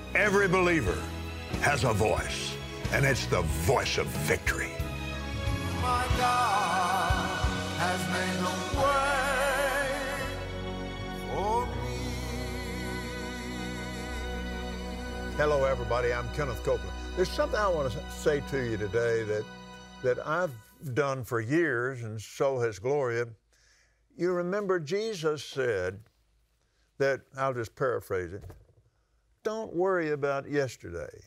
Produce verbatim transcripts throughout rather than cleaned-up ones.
Every believer has a voice, and it's the voice of victory. My God has made a way for me. Hello, everybody. I'm Kenneth Copeland. There's something I want to say to you today that, that I've done for years, and so has Gloria. You remember Jesus said that, I'll just paraphrase it, don't worry about yesterday.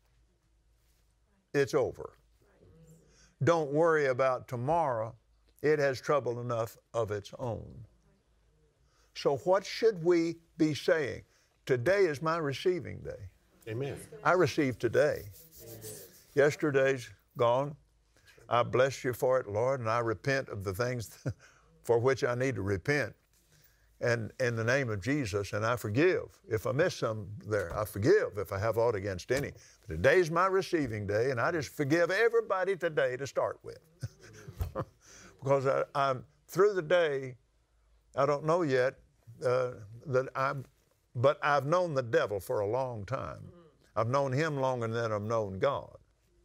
It's over. Don't worry about tomorrow. It has trouble enough of its own. So what should we be saying? Today is my receiving day. Amen. I received today. Yesterday's gone. I bless you for it, Lord, and I repent of the things for which I need to repent. And in the name of Jesus, and I forgive. If I miss some there, I forgive if I have aught against any. Today's my receiving day, and I just forgive everybody today to start with. Because I, I'm through the day, I don't know yet uh, that I'm, but I've known the devil for a long time. I've known him longer than I've known God.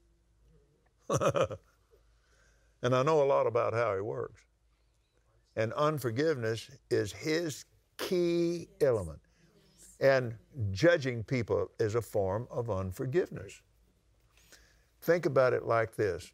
And I know a lot about how he works. And unforgiveness is his key element. And judging people is a form of unforgiveness. Think about it like this.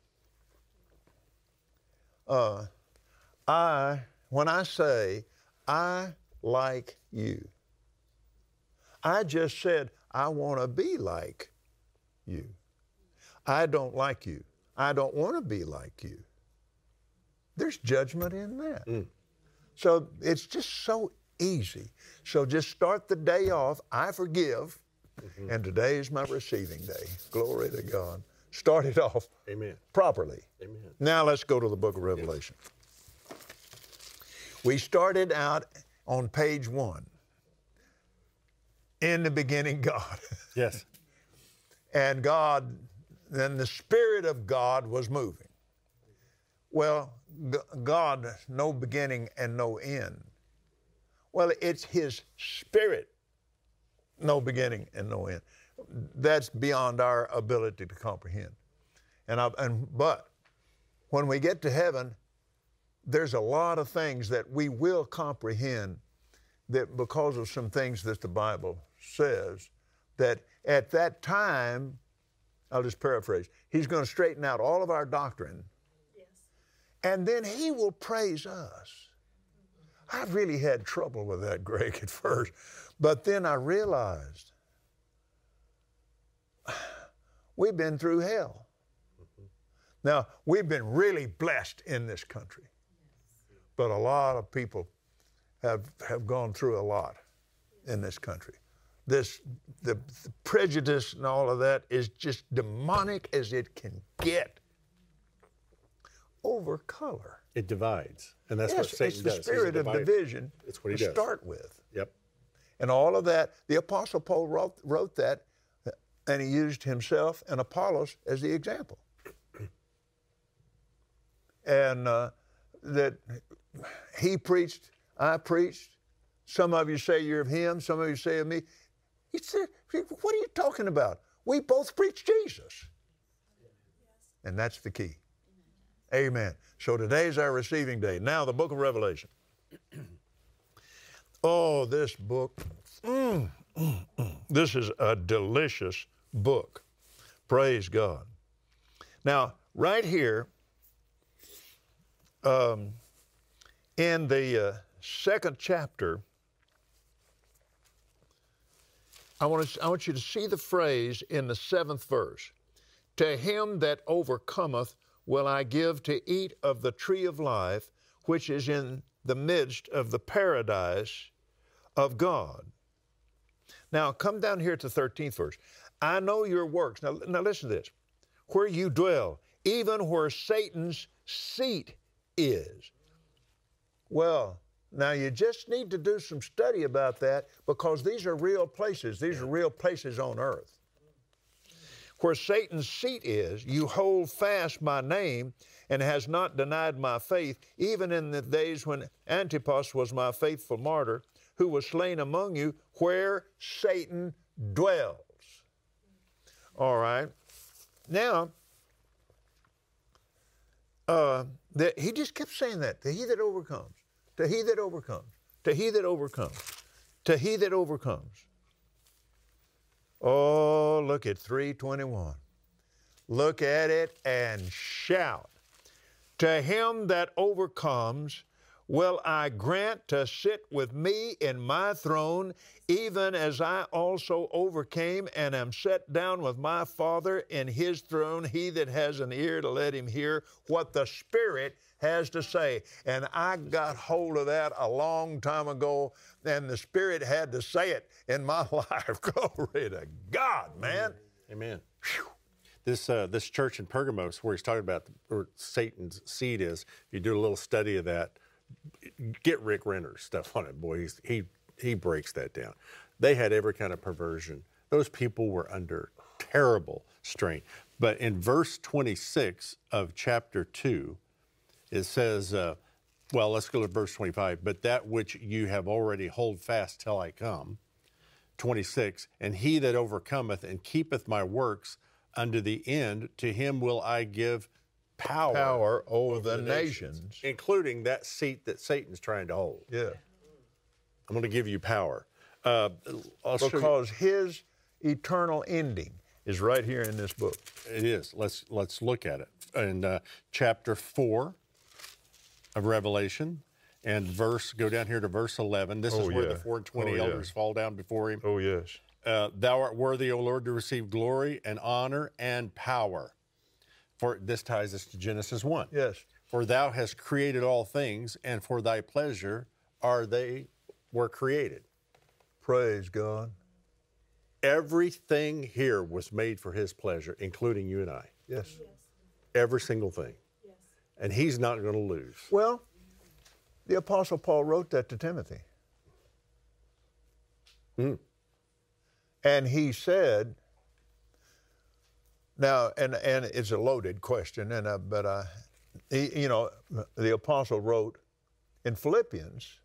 Uh, I, when I say, I like you, I just said, I want to be like you. I don't like you. I don't want to be like you. There's judgment in that. Mm. So it's just so easy. So just start the day off, I forgive, mm-hmm. and today is my receiving day. Glory to God. Start it off Amen. properly. Amen. Now let's go to the book of Revelation. Yes. We started out on page one. In the beginning, God. Yes. And God, then the Spirit of God was moving. Well, God, no beginning and no end. Well, it's His Spirit, no beginning and no end. That's beyond our ability to comprehend. And, I, and but when we get to heaven, there's a lot of things that we will comprehend that because of some things that the Bible says, that at that time, I'll just paraphrase, He's going to straighten out all of our doctrine. And then He will praise us. I really had trouble with that, Greg, at first. But then I realized we've been through hell. Now, we've been really blessed in this country. But a lot of people have, have gone through a lot in this country. This, the, the prejudice and all of that is just demonic as it can get. Over color. It divides. And that's yes, what Satan it's the does. spirit of division It's what he to does. start with. Yep. And all of that, the Apostle Paul wrote, wrote that, and he used himself and Apollos as the example. And uh, that he preached, I preached. Some of you say you're of him, some of you say of me. He said, what are you talking about? We both preach Jesus. And that's the key. Amen. So today's our receiving day. Now the book of Revelation. Oh, this book, mm, mm, mm. This is a delicious book. Praise God. Now, right here, um, in the uh, second chapter, I want, to, I want you to see the phrase in the seventh verse. To him that overcometh will I give to eat of the tree of life, which is in the midst of the paradise of God. Now, come down here to the thirteenth verse. I know your works. Now, now listen to this. Where you dwell, even where Satan's seat is. Well, now you just need to do some study about that because these are real places. These are real places on earth. Where Satan's seat is, you hold fast my name and has not denied my faith, even in the days when Antipas was my faithful martyr, who was slain among you, where Satan dwells. All right. Now, uh, the, he just kept saying that. To he that overcomes, to he that overcomes, to he that overcomes, to he that overcomes. Oh, look at three twenty-one. Look at it and shout. To him that overcomes will I grant to sit with me in my throne, even as I also overcame and am set down with my Father in his throne. He that has an ear to let him hear what the Spirit has to say. And I got hold of that a long time ago, and the Spirit had to say it in my life. Glory to God, man. Amen. Whew. This uh, this church in Pergamos, where he's talking about where Satan's seed is, if you do a little study of that, get Rick Renner's stuff on it, boy. He's, he he breaks that down. They had every kind of perversion. Those people were under terrible strain. But in verse twenty-six of chapter two, it says, uh, well, let's go to verse twenty-five. But that which you have already hold fast till I come. twenty-six, and he that overcometh and keepeth my works unto the end, to him will I give power, Power over, over the, the nations. nations, including that seat that Satan's trying to hold. Yeah. I'm going to give you power. Uh, I'll show you- Because his eternal ending is right here in this book. It is. Let's let's look at it. In uh, chapter four of Revelation, and verse, go down here to verse eleven. This Oh, is where yeah. the four and twenty Oh, yeah. elders fall down before him. Oh, yes. Uh, Thou art worthy, O Lord, to receive glory and honor and power. For this ties us to Genesis one. Yes. For thou hast created all things, and for thy pleasure are they were created. Praise God. Everything here was made for his pleasure, including you and I. Yes. Every single thing. Yes. And he's not going to lose. Well, the Apostle Paul wrote that to Timothy. Hmm. And he said, now, and, and it's a loaded question, and I, but I, he, you know, the Apostle wrote in Philippians,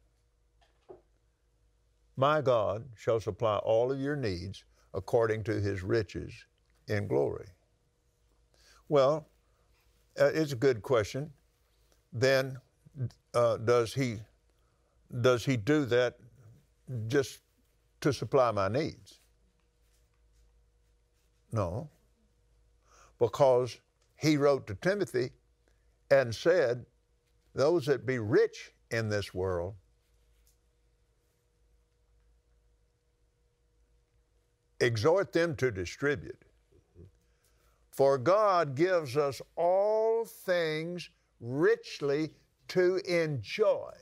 my God shall supply all of your needs according to his riches in glory. Well, uh, it's a good question. Then uh, does he does he do that just to supply my needs? No, because he wrote to Timothy and said, those that be rich in this world exhort them to distribute. For God gives us all things richly to enjoy.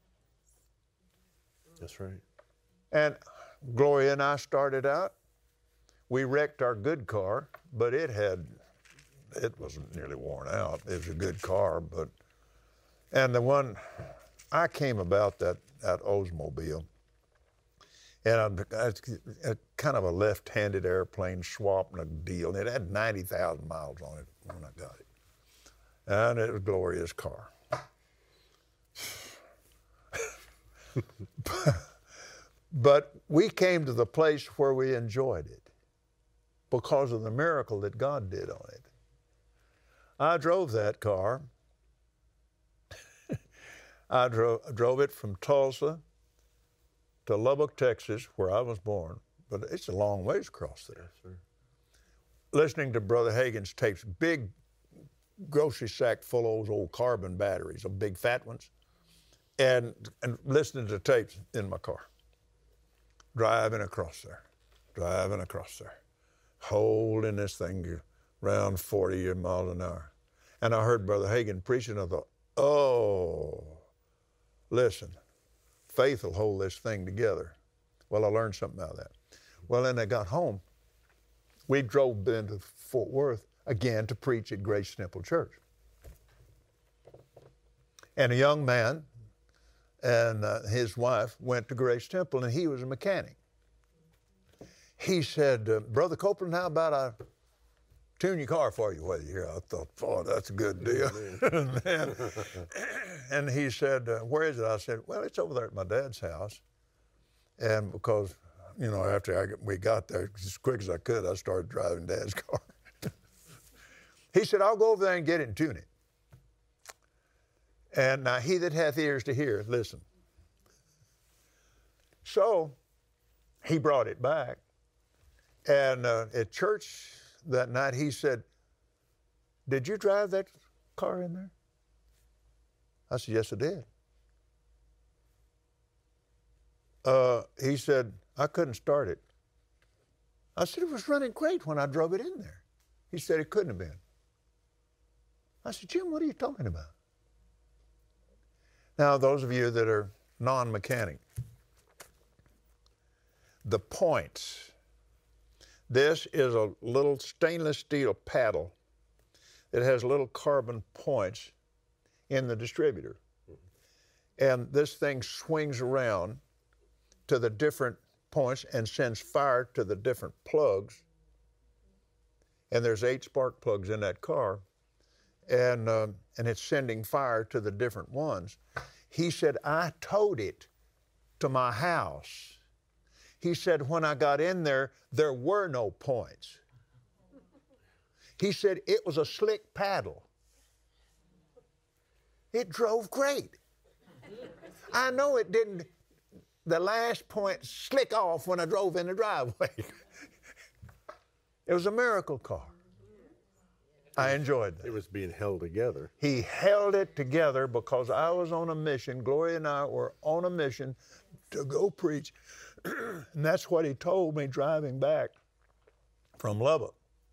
That's right. And Gloria and I started out, we wrecked our good car, but it had, it wasn't nearly worn out. It was a good car, but, and the one, I came about that, that Oldsmobile, and I'm, I, a, kind of a left-handed airplane swap and a deal, and it had ninety thousand miles on it when I got it. And it was Gloria's car. But we came to the place where we enjoyed it because of the miracle that God did on it. I drove that car. I drove, drove it from Tulsa to Lubbock, Texas, where I was born, but it's a long ways across there. Yes, sir. Listening to Brother Hagin's tapes, big grocery sack full of those old carbon batteries, the big fat ones, and, and listening to tapes in my car. Driving across there, driving across there, holding this thing around forty miles an hour. And I heard Brother Hagin preaching, and I thought, oh, listen, faith will hold this thing together. Well, I learned something out of that. Well, then I got home. We drove into Fort Worth again to preach at Grace Temple Church. And a young man and uh, his wife went to Grace Temple, and he was a mechanic. He said, uh, Brother Copeland, how about I tune your car for you while you're here? I thought, oh, that's a good deal. and, and he said, uh, where is it? I said, well, it's over there at my dad's house. And because you know, after I, we got there, as quick as I could, I started driving Dad's car. He said, I'll go over there and get it and tune it. And now he that hath ears to hear, listen. So he brought it back. And uh, at church that night, he said, did you drive that car in there? I said, yes, I did. Uh, he said, I couldn't start it. I said, it was running great when I drove it in there. He said, it couldn't have been. I said, Jim, what are you talking about? Now, those of you that are non-mechanic, the points. This is a little stainless steel paddle that has little carbon points in the distributor. And this thing swings around to the different points and sends fire to the different plugs. And there's eight spark plugs in that car. And, uh, and it's sending fire to the different ones. He said, I towed it to my house. He said, when I got in there, there were no points. He said, it was a slick paddle. It drove great. I know it didn't, the last point slick off when I drove in the driveway. It was a miracle car. I enjoyed that. It was being held together. He held it together because I was on a mission. Gloria and I were on a mission to go preach. And that's what he told me driving back from Lubbock.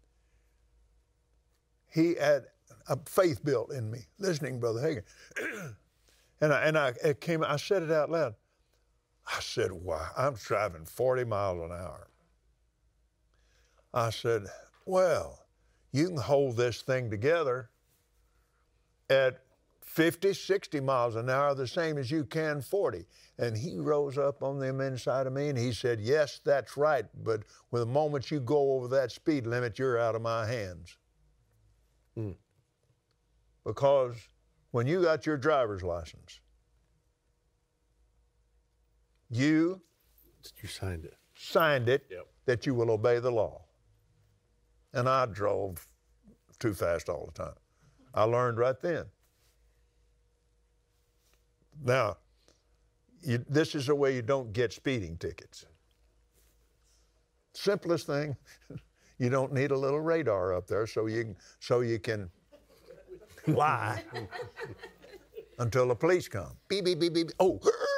He had a faith built in me, listening, Brother Hagin. and I, and I it came, I said it out loud. I said, wow, I'm driving forty miles an hour. I said, well, you can hold this thing together at fifty, sixty miles an hour, the same as you can forty. And he rose up on them inside of me and he said, yes, that's right, but with the moment you go over that speed limit, you're out of my hands. Mm. Because when you got your driver's license, you You signed it. signed it Yep. that you will obey the law. And I drove too fast all the time. I learned right then. Now, you, this is the way you don't get speeding tickets. Simplest thing, you don't need a little radar up there so you can, so you can lie until the police come. Beep, beep, beep, beep. Oh.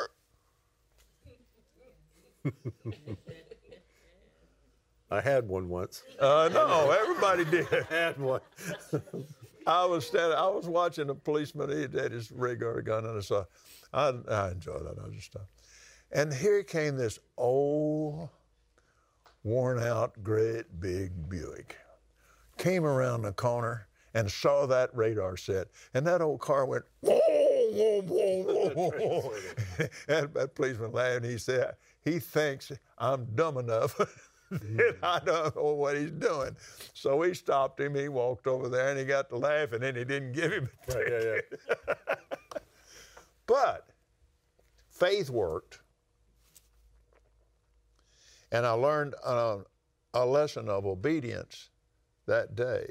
I had one once. Uh, no, everybody did. I had one. I was standing, I was watching a policeman. He had his radar gun, and I saw. I, I enjoyed that. I just stopped. And here came this old, worn-out, great big Buick. Came around the corner and saw that radar set, and that old car went whoa, whoa, whoa, whoa, whoa. And that policeman laughed. And he said, "He thinks I'm dumb enough." I don't know what he's doing. So we stopped him. He walked over there and he got to laughing and he didn't give him a ticket. Yeah, yeah. But faith worked. And I learned uh, a lesson of obedience that day.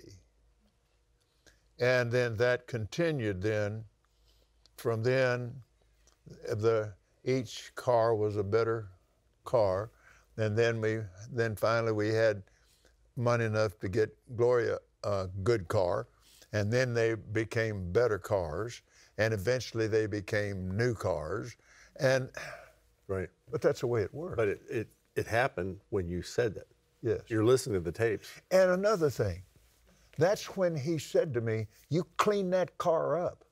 And then that continued then. From then, the each car was a better car. And then we, then finally we had money enough to get Gloria a good car, and then they became better cars, and eventually they became new cars, and Right. but that's the way it works. But it, it, it happened when you said that. Yes. You're listening to the tapes. And another thing, that's when he said to me, "You clean that car up.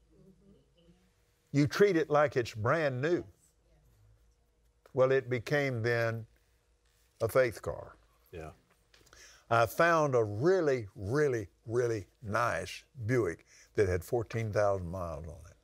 You treat it like it's brand new." Well, it became then a faith car. Yeah. I found a really, really, really nice Buick that had fourteen thousand miles on it.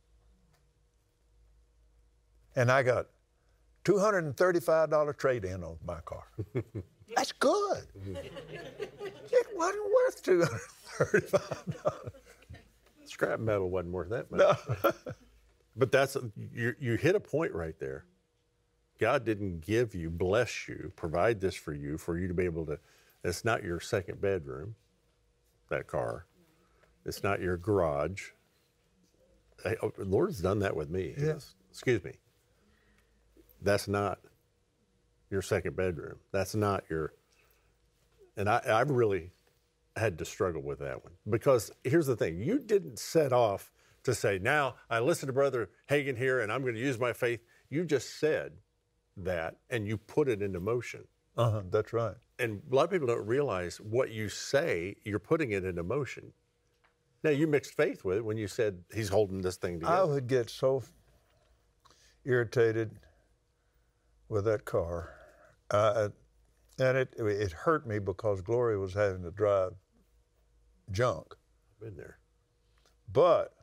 And I got two hundred thirty-five dollars trade-in on my car. That's good. It wasn't worth two hundred thirty-five dollars. Scrap metal wasn't worth that much. No. But that's, you, you hit a point right there. God didn't give you, bless you, provide this for you, for you to be able to, it's not your second bedroom, that car. It's not your garage. I, oh, the Lord's done that with me. He Yeah. goes, excuse me. That's not your second bedroom. That's not your, and I, I really had to struggle with that one. Because here's the thing, you didn't set off to say, now I listen to Brother Hagin here and I'm going to use my faith. You just said that and you put it into motion. Uh-huh, that's right. And a lot of people don't realize what you say, you're putting it into motion. Now, you mixed faith with it when you said he's holding this thing together. I would get so irritated with that car. Uh, and it, it hurt me because Gloria was having to drive junk. I've been there. But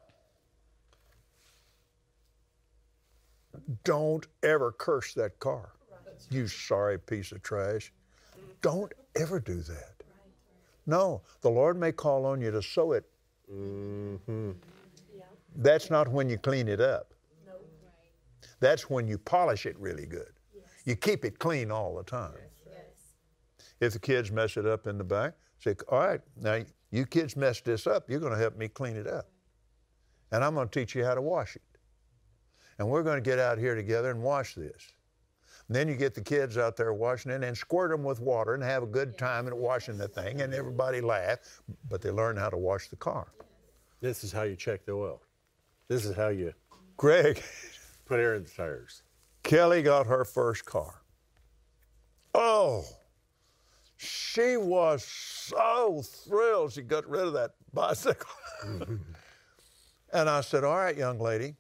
don't ever curse that car. You sorry piece of trash. Don't ever do that. No, the Lord may call on you to sow it. Mm-hmm. That's not when you clean it up. That's when you polish it really good. You keep it clean all the time. If the kids mess it up in the back, say, all right, now you kids messed this up, you're going to help me clean it up. And I'm going to teach you how to wash it. And we're going to get out here together and wash this. And then you get the kids out there washing it and squirt them with water and have a good time at washing the thing, and everybody laugh, but they learn how to wash the car. This is how you check the oil. This is how you Greg, put air in the tires. Kelly got her first car. Oh, she was so thrilled she got rid of that bicycle. And I said, all right, young lady,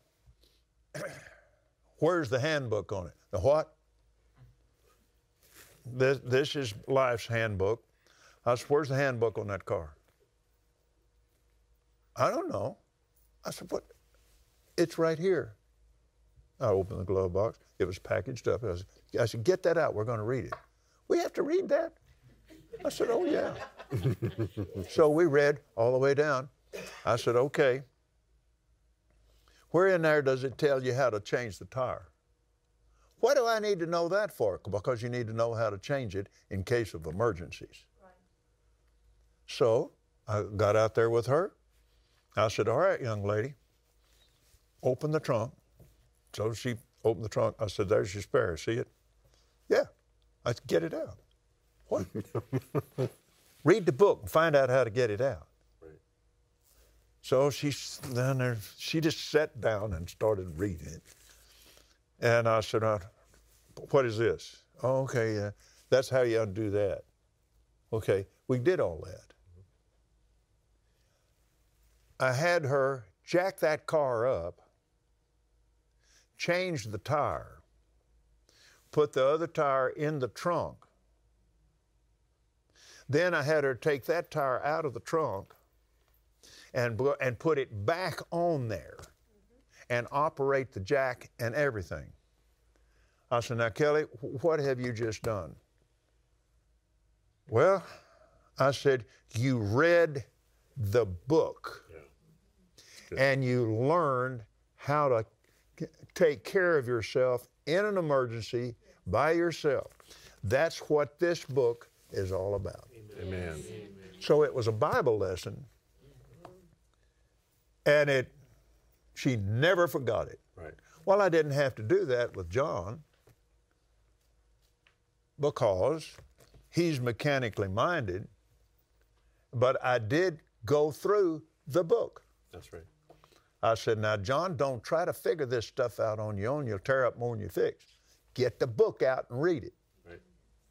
where's the handbook on it? The what? This, this is Life's handbook. I said, where's the handbook on that car? I don't know. I said, what? It's right here. I opened the glove box. It was packaged up. I said, I said, get that out. We're going to read it. We have to read that? I said, oh, yeah. So we read all the way down. I said, okay. Where in there does it tell you how to change the tire? What do I need to know that for? Because you need to know how to change it in case of emergencies. Right. So I got out there with her. I said, all right, young lady, open the trunk. So she opened the trunk. I said, there's your spare. See it? Yeah. I said, get it out. What? Read the book and find out how to get it out. Right. So she, then there, she just sat down and started reading it. And I said, uh, what is this? Oh, okay, uh, that's how you undo that. Okay, we did all that. I had her jack that car up, change the tire, put the other tire in the trunk. Then I had her take that tire out of the trunk and, and put it back on there and operate the jack and everything. I said, now, Kelly, what have you just done? Well, I said, you read the book. Yeah. And you learned how to take care of yourself in an emergency by yourself. That's what this book is all about. Amen. So it was a Bible lesson, and it she never forgot it. Right. Well, I didn't have to do that with John because he's mechanically minded, but I did go through the book. That's right. I said, now, John, don't try to figure this stuff out on your own. You'll tear up more than you fix. Get the book out and read it. Right.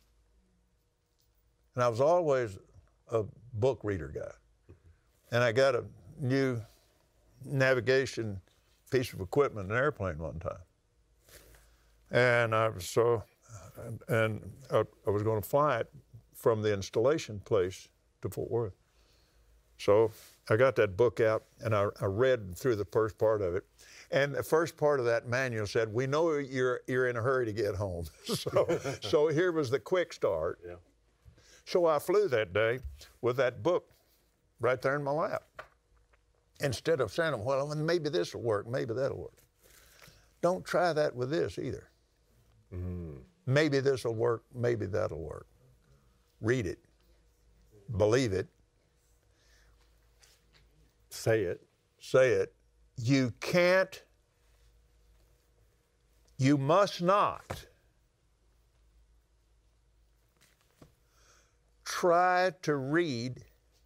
And I was always a book reader guy. And I got a new navigation piece of equipment, an airplane one time. And I was so, and, and I, I was going to fly it from the installation place to Fort Worth. So I got that book out and I, I read through the first part of it. And the first part of that manual said, we know you're, you're in a hurry to get home. so, so here was the quick start. Yeah. So I flew that day with that book right there in my lap. Instead of saying, well, maybe this will work, maybe that'll work. Don't try that with this either. Mm. Maybe this will work, maybe that'll work. Read it. Believe it. Say it. Say it. You can't, you must not try to read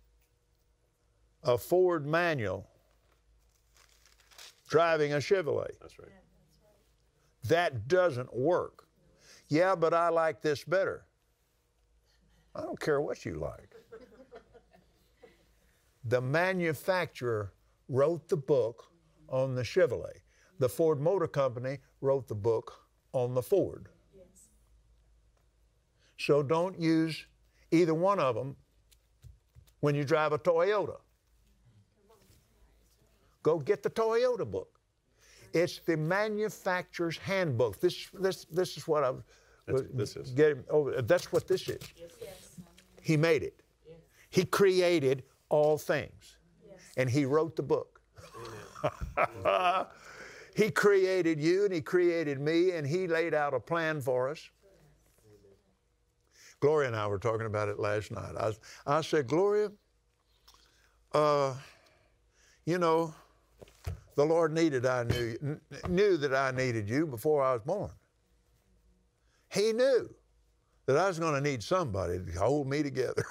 a Ford manual driving a Chevrolet. That's right. That doesn't work. Yeah, but I like this better. I don't care what you like. The manufacturer wrote the book on the Chevrolet. The Ford Motor Company wrote the book on the Ford. Yes. So don't use either one of them when you drive a Toyota. Go get the Toyota book. It's the manufacturer's handbook. This, this, this is what I was this is. getting over. That's what this is. Yes. He made it. Yes. He created all things, yes. And he wrote the book. He created you and he created me and he laid out a plan for us. Amen. Gloria and I were talking about it last night. I, I said, Gloria, uh, you know, the Lord needed I knew n- knew that I needed you before I was born. He knew that I was going to need somebody to hold me together.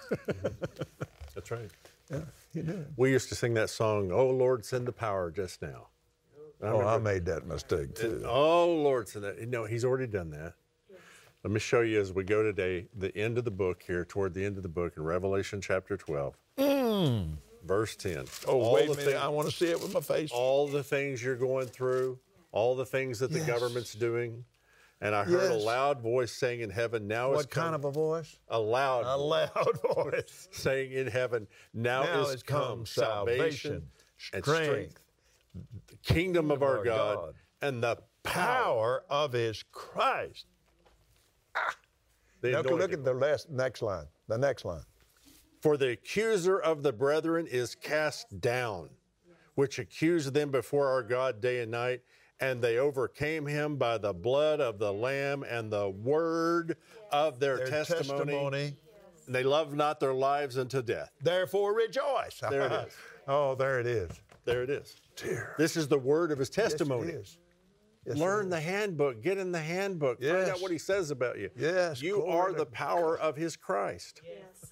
That's right. Yeah, he knew. We used to sing that song, "Oh Lord, send the power just now." I oh, I made that mistake too. And, oh Lord, send that. No, he's already done that. Yes. Let me show you as we go today, the end of the book here, toward the end of the book in Revelation chapter twelve. Mm. Verse ten. Oh, all wait the a minute. Thing, I want to see it with my face. All the things you're going through, all the things that the yes. government's doing. And I heard yes. a loud voice saying in heaven, now what is come. What kind of a voice? A loud A loud voice. saying in heaven, now, now is, is come, come salvation, strength, and strength, the kingdom of our, our God, God, and the power, power of his Christ. Ah. Now look at the last, next line, the next line. For the accuser of the brethren is cast down, which accused them before our God day and night, and they overcame him by the blood of the Lamb and the word of their, their testimony. testimony. And they loved not their lives unto death. Therefore rejoice. There it is. Oh, there it is. There it is. Dear. This is the word of his testimony. Yes, it is. Yes, Learn the handbook. Get in the handbook. Yes. Find out what he says about you. Yes. You are the power of his Christ. Yes.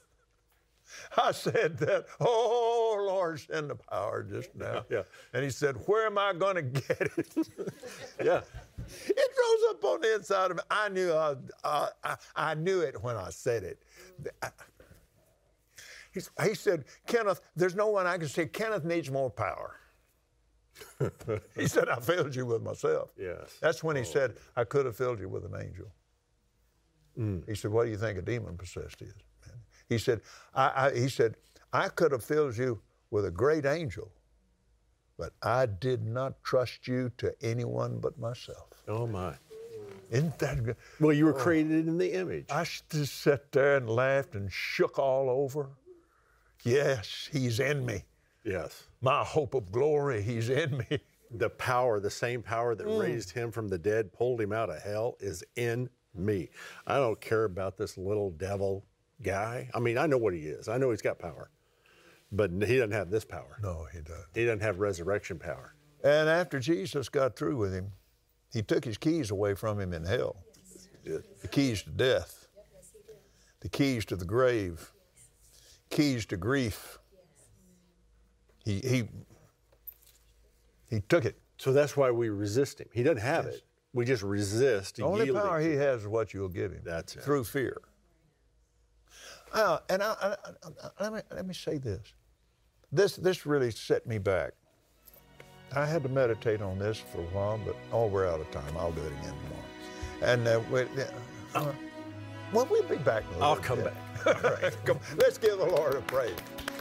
I said that, oh, Lord, send the power just now. Yeah. And he said, where am I going to get it? Yeah. It rose up on the inside of me. I knew, I, uh, I, I knew it when I said it. I, he, he said, Kenneth, there's no one I can say, Kenneth needs more power. He said, I filled you with myself. Yes. That's when he oh. said, I could have filled you with an angel. Mm. He said, what do you think a demon possessed is? He said, I, I, he said, I could have filled you with a great angel, but I did not trust you to anyone but myself. Oh, my. Isn't that good? Well, you were oh. created in the image. I just sat there and laughed and shook all over. Yes, he's in me. Yes. My hope of glory, he's in me. The power, the same power that mm. raised him from the dead, pulled him out of hell, is in me. I don't care about this little devil guy. I mean, I know what he is. I know he's got power, but he doesn't have this power. No, he doesn't. He doesn't have resurrection power. And after Jesus got through with him, he took his keys away from him in hell. Yes. The keys to death, the keys to the grave, keys to grief. He he he took it. So that's why we resist him. He doesn't have yes. it. We just resist. The only power he has is what you'll give him. That's it. Through fear. Uh, and I, I, I, let me let me say this. This this really set me back. I had to meditate on this for a while, but oh, we're out of time. I'll do it again tomorrow. And uh, we, uh, well, we'll be back. In a I'll come bit. back. All right, come, let's give the Lord a praise.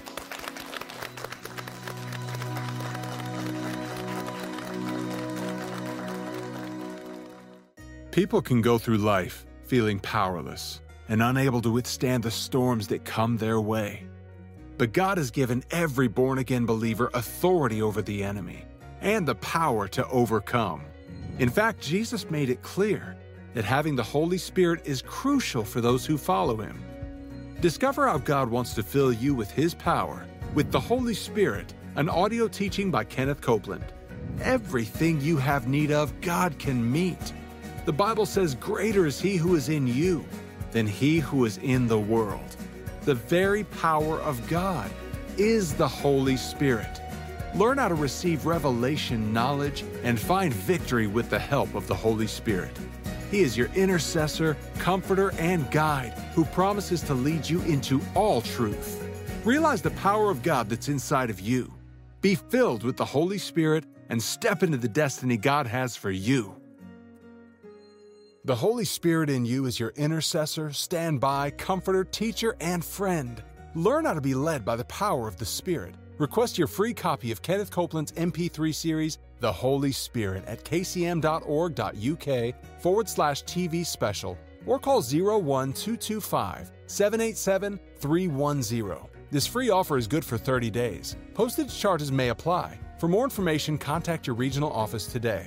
People can go through life feeling powerless and unable to withstand the storms that come their way. But God has given every born-again believer authority over the enemy and the power to overcome. In fact, Jesus made it clear, that having the Holy Spirit is crucial for those who follow Him. Discover how God wants to fill you with His power with the Holy Spirit, an audio teaching by Kenneth Copeland. Everything you have need of, God can meet. The Bible says, "Greater is He who is in you than he who is in the world." The very power of God is the Holy Spirit. Learn how to receive revelation knowledge and find victory with the help of the Holy Spirit. He is your intercessor, comforter, and guide who promises to lead you into all truth. Realize the power of God that's inside of you. Be filled with the Holy Spirit and step into the destiny God has for you. The Holy Spirit in you is your intercessor, standby, comforter, teacher, and friend. Learn how to be led by the power of the Spirit. Request your free copy of Kenneth Copeland's M P three series, The Holy Spirit, at kcm.org.uk forward slash TV special, or call zero one two two five, seven eight seven, three one zero. This free offer is good for thirty days. Postage charges may apply. For more information, contact your regional office today.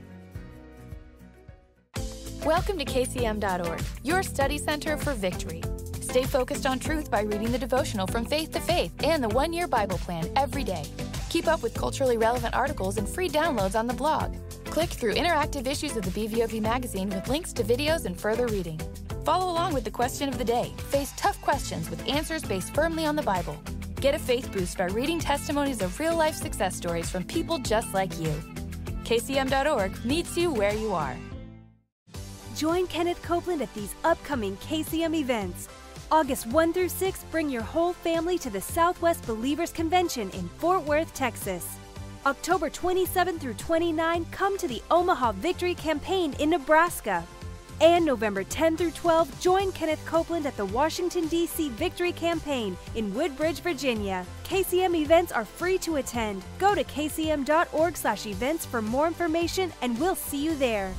Welcome to K C M dot org, your study center for victory. Stay focused on truth by reading the devotional From Faith to Faith and the one-year Bible plan every day. Keep up with culturally relevant articles and free downloads on the blog. Click through interactive issues of the B V O V magazine with links to videos and further reading. Follow along with the question of the day. Face tough questions with answers based firmly on the Bible. Get a faith boost by reading testimonies of real-life success stories from people just like you. K C M dot org meets you where you are. Join Kenneth Copeland at these upcoming K C M events. August first through sixth, bring your whole family to the Southwest Believers Convention in Fort Worth, Texas. October twenty-seventh through twenty-ninth, come to the Omaha Victory Campaign in Nebraska. And November tenth through twelfth, join Kenneth Copeland at the Washington, D C Victory Campaign in Woodbridge, Virginia. K C M events are free to attend. Go to k c m dot org slash events for more information, and we'll see you there.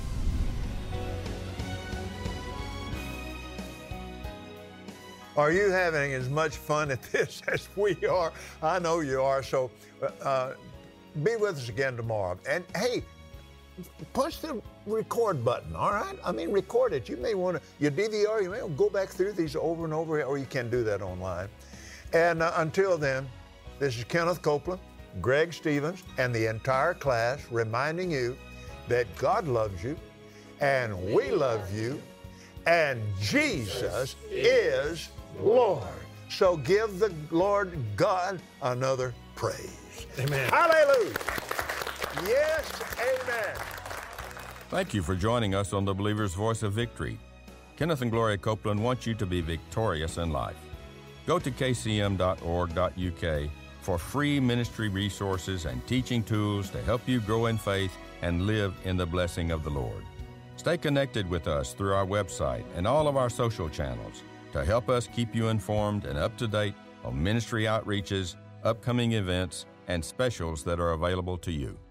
Are you having as much fun at this as we are? I know you are. So uh, be with us again tomorrow. And hey, push the record button, all right? I mean, record it. You may want to, your D V R, you may want to go back through these over and over, or you can do that online. And uh, until then, this is Kenneth Copeland, Greg Stevens, and the entire class reminding you that God loves you, and we love you, and Jesus is Lord. So give the Lord God another praise. Amen. Hallelujah. Yes, amen. Thank you for joining us on the Believer's Voice of Victory. Kenneth and Gloria Copeland want you to be victorious in life. Go to k c m dot org dot u k for free ministry resources and teaching tools to help you grow in faith and live in the blessing of the Lord. Stay connected with us through our website and all of our social channels to help us keep you informed and up to date on ministry outreaches, upcoming events, and specials that are available to you.